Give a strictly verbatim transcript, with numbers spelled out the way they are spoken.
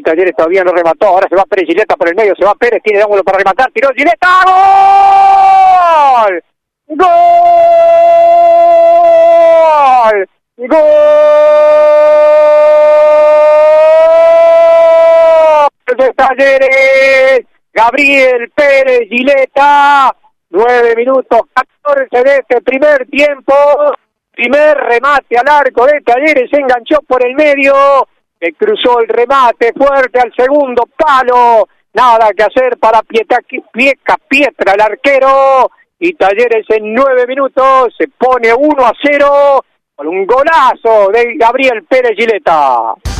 y Talleres todavía no remató. Ahora se va Pérez Gileta por el medio, se va Pérez, tiene ángulo para rematar, tiró Gileta, ¡gol! ¡Gol! ¡Gol! De Talleres, Gabriel Pérez Gileta, nueve minutos catorce de este primer tiempo, primer remate al arco de Talleres, se enganchó por el medio, se cruzó el remate fuerte al segundo palo, nada que hacer para Pieca, Pieca Pietra, el arquero, y Talleres en nueve minutos se pone uno a cero con un golazo de Gabriel Pérez Gileta.